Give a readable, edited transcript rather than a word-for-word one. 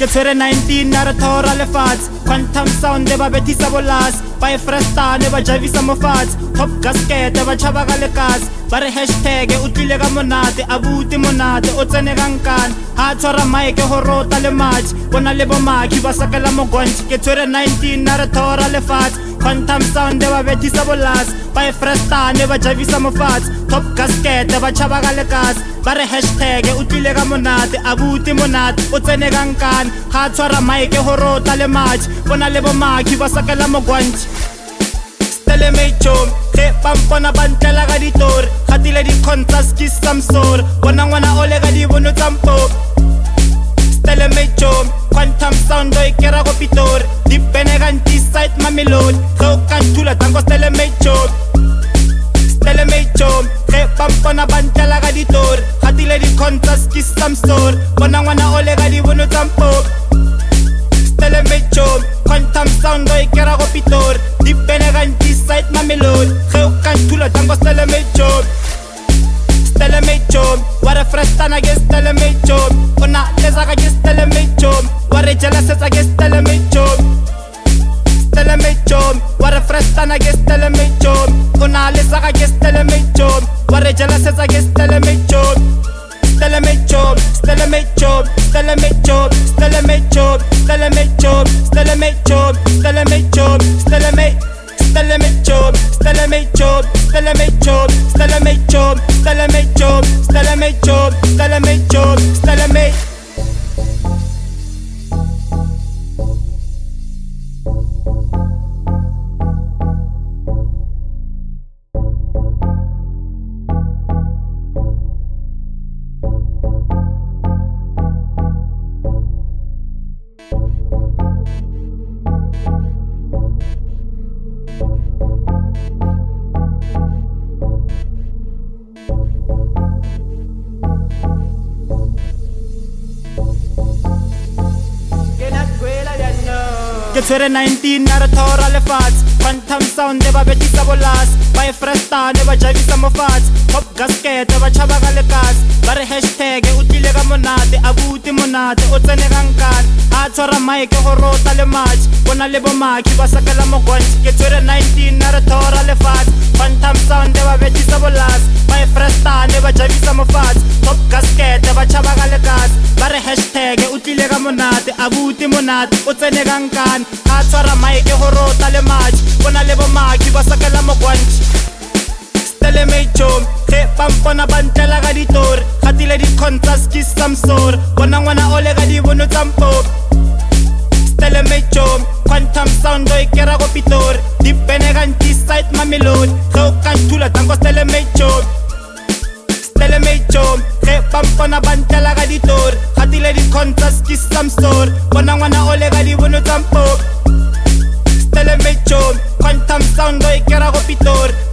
tshwere 19 na re thora lefatshe quantum sound ba bethisa bolase ba e frestane ba javisa mofatshe top gasket ba tšhaba ka lekase ba re hashtag o tlile ka monate abuti monate o tsene ka nkane ha tshwara maeke ho rota le match bona le bomaki ba sakela mogontshi ke tshwere 19 na re thora lefatshe quantum sound ba bethisa bolase ba e frestane ba javisa mofatshe top gasket ba tšhaba ka lekase ba re hashtag o tlile ka monate abuti monate o tsene ka nkane ha tshwara maeke ho rota le match bona le bomaki ba sakela mogontshi stele mechom ge pampona ba ntlela ka ditori gatile di-contrast ke samsor bona ngwana o le ka dibono tsa mpopo stele mechom quantum sound o ikera go pitori dipene ka ntiside mamelodi ge o ka nthula tango stele mechom ge pampona ba ntlela ka ditori gatile di-contrast ke samsor bona ngwana o le ka dibono tsa mpopo stele mechom quantum sound o ikera go pitori dipene ka ntiside mamelodi ge o ka nthula tango stele mechom wa re frestana ke stele mechom o na lesaka ke stele mechom wa re jelasetsa ke stele mechom wa re frestana ke stele mechom o na lesaka ke stele mechom wa re jelasetsa ke stele mechom stele mechom stele mechom stele mechom stele mechom stele mechom stele mechom stele mechom stele mechom stele mechom stele mechom stele mechom stele mechom stele mechom stele mechom stele mechom stele mechom ke tshwere 19 na re thora lefatshe quantum sound ba bethisa bolase ba e frestane ba javisa mofatshe top gasket ba tšhaba ka lekase ba re hashtag o tlile ka monate abuti monate o tsene ka nkane ha tshwara maeke go rota le match bona le bomaki ba sakela mogontshi ke tshwere 19 na re thora lefatshe quantum sound ba bethisa bolase ba e frestane ba javisa mofatshe top gasket ba tšhaba ka lekase ba re hashtag o tlile ka monate abuti monate o tsene ka nkane ha tshwara maeke go rota le match bona le bomaki ba sakela mogontshi stele mechom ge pampona ba ntlela ka ditori gatile di-contrast ke samsor bona ngwana o le ka dibono tsa mpopo stele mechom quantum sound o ikera go pitori dipene ka ntiside mamelodi ge o ka nthula tango stele mechom ge pampona ba ntlela ka ditori gatile di-contrast ke samsor bona ngwana o le ka dibono tsa mpopo stele mechom quantum sound o ikera go pitori